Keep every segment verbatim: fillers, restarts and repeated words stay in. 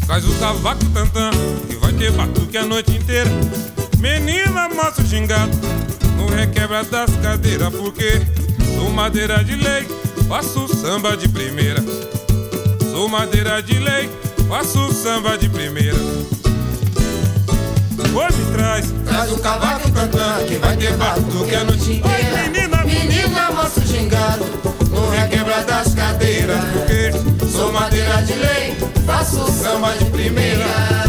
Traz o cavaco tantã, que vai ter batuque a noite inteira. Menina, mostra o gingado, no requebra das cadeiras. Porque sou madeira de lei, faço samba de primeira. Sou madeira de lei, faço samba de primeira. Hoje traz, traz o cavaco tantã, que vai ter batuque a noite inteira. Oi, menina, menina, mostra o gingado, no requebra das cadeiras. porque sou madeira de lei, faço samba de primeira.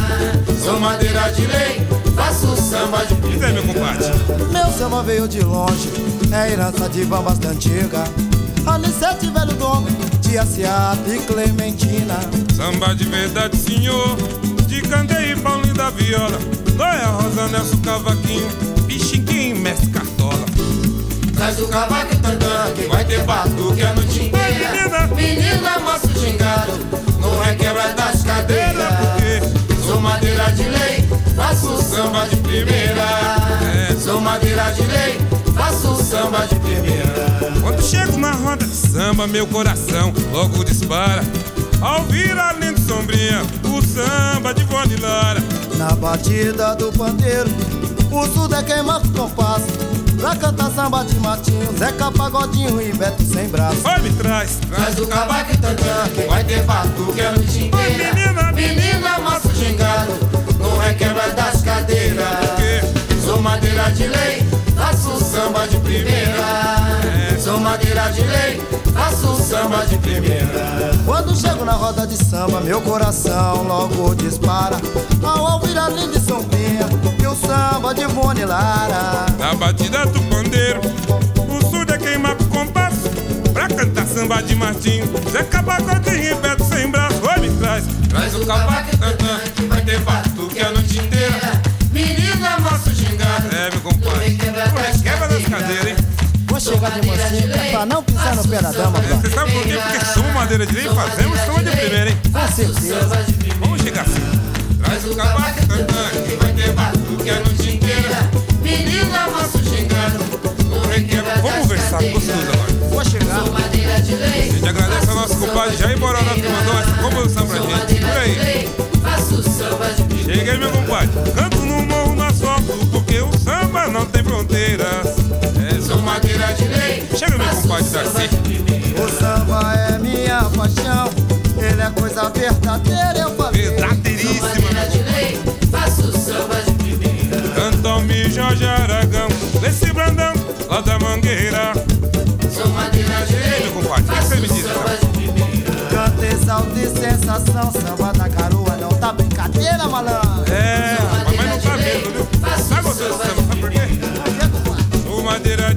Sou madeira de lei, faço samba de primeira. Isso aí, meu compadre. Meu samba veio de longe, é herança de bambas da antiga. Anicete, velho dono, tia Seata e Clementina. Samba de verdade, senhor, de candeia e Paulinho da viola. Dóia Rosa, Nelson, cavaquinho, Pixinguinho, mestre Cartola. Traz o cavaco tantã, que vai ter batuque a noite inteira. Menina, menina, mostra o gingado, no requebra das cadeiras. porque sou madeira de lei, faço samba de primeira. É. Sou madeira de lei, faço samba de primeira. quando chego na roda de samba, meu coração logo dispara. Ao vir a linda sombrinha, o samba de Ivone Lara. Na batida do pandeiro, o surdo é quem marca o compasso. Pra cantar samba de Martinho, Zeca Pagodinho e Beto sem braço. Oi, me traz, Traz o cavaco tantã, que vai ter batuque a noite inteira. menina, Menina, mostra o gingado, no requebra das cadeiras. porque Sou madeira de lei, faço samba de primeira. Sou madeira de lei, faço samba de primeira. Quando chego na roda de samba, meu coração logo dispara. Ao ouvir a linda sombrinha e o samba de Ivone Lara. na batida do pandeiro, o surdo é quem marca o compasso. Pra cantar samba de Martinho, Zeca Pagodinho e Beto sem braço. Oi, me traz, Traz o cavaco tantã, que vai ter batuque a noite inteira. Menina, mostra o gingado, é, meu compadre. Quebra das cadeiras, hein? Vou chegar de mansinho que é pra não pisar no pé da dama, Você brother. sabe por quê? Porque somos madeira de lei e fazemos samba de primeira, hein? Com certeza. Vamos chegar assim. Traz o cavaco tantã, que vai ter batuque a noite inteira. Menina, mostra o gingado, no requebra das Vamos conversar cadeiras. gostoso agora. Vou chegar. Sou madeira de A lei, gente agradece ao nosso compadre Jair Bororó que mandou essa composição pra sou gente. Por madeira de aí. lei, faço samba de primeira. Chega aí, meu compadre. Canto no morro, no asfalto, porque o samba não tem fronteiras. É, Sou madeira de lei, chega, meu faço compadre samba Darcy. de primeira. O samba é minha paixão, ele é coisa verdadeira, eu falei. Verdadeiríssima, Madeira meu de lei, faço samba de primeira. Cantão-me Jorge Aragão, desse Brandão, lá da Mangueira. Sou madeira de lei, Meu compadre, o que você me diz, samba então? de primeira. Canta exalta e sensação, samba da garoa não tá brincadeira, malandro. É, mas não tá mesmo, viu? Tá gostoso do samba, sabe por quê? Sou madeira